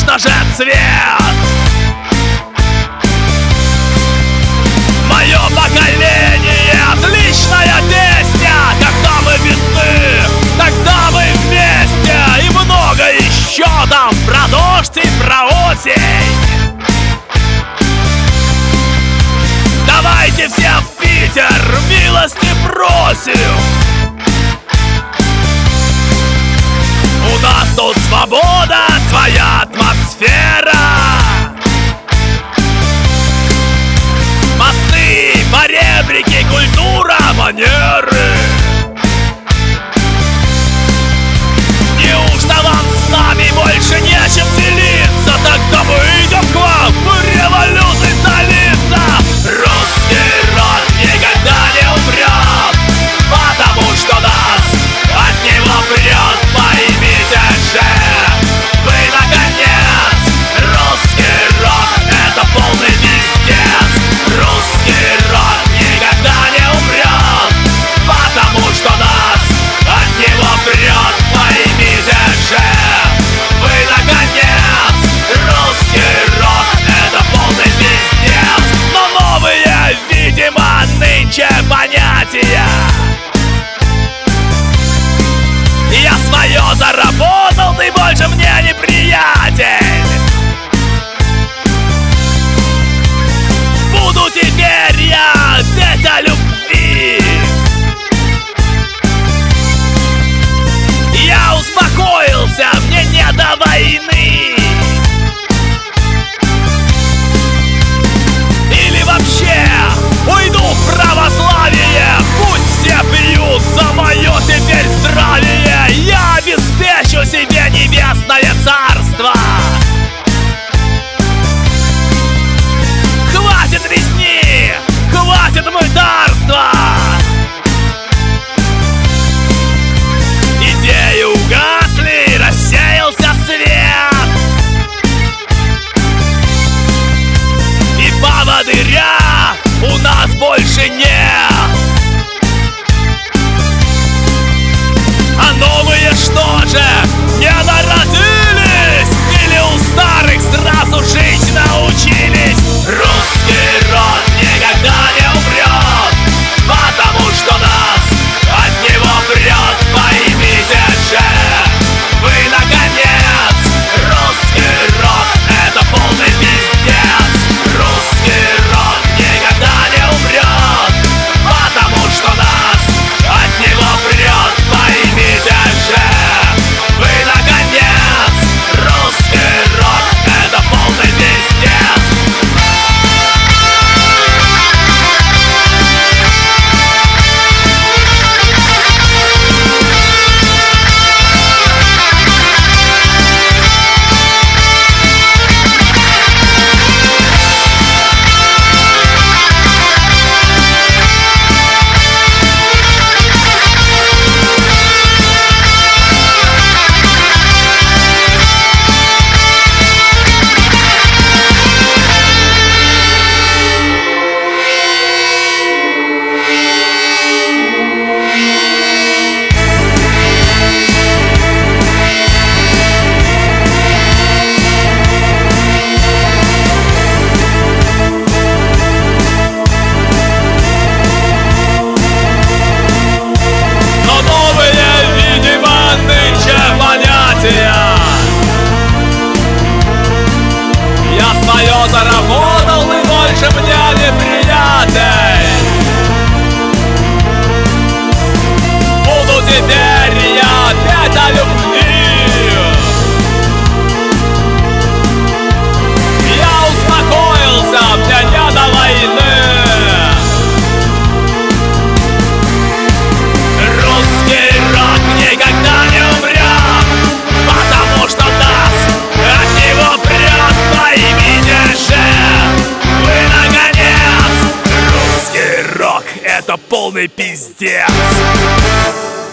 конечно же, цвет. Мое поколение, отличная песня. Когда мы видны, тогда мы вместе. И много еще там про дождь и про осень. Давайте все в Питер, милости просим. У нас тут свобода, своя атмосфера. Мосты, поребрики, культура, манеры. Неужто вам с нами больше нечем делиться? Тогда мы идем к вам, мы революции столица. Русский род никогда не умрет, потому что нас от него прет. Поймите же, вы наконец. Русский рок — это полный пиздец. Русский рок никогда не умрет, потому что нас от него прет. Поймите же, вы наконец. Русский рок — это полный пиздец. Но новые, видимо, нынче понятия. Я свое заработал, ты больше мне не приятель. Буду теперь я петь о любви. Я успокоился, мне не до войны. Или вообще уйду в православие. Пусть все пьют за мое теперь здравие. Я обеспечу себе небесное царство. Хватит резни, хватит мытарства. Идеи угасли, рассеялся свет. И поводыря у нас больше нет. А новые что же, не народились? Или у старых сразу жить научились? Русский род никогда не умрет, потому что нас от него прет. Поймите же, вы наконец. Русский род — это полный пиздец. Русский род никогда не умрет, потому что нас от него прет. Поймите же, вы наконец. Русский род — это полный пиздец. Я свое заработал, ты больше мне не приятель. Буду теперь я петь о любви. Я успокоился, мне не до войны. Русский рок никогда не умрет, потому что нас от него прет. Поймите же, вы наконец. Русский рок — это полный пиздец.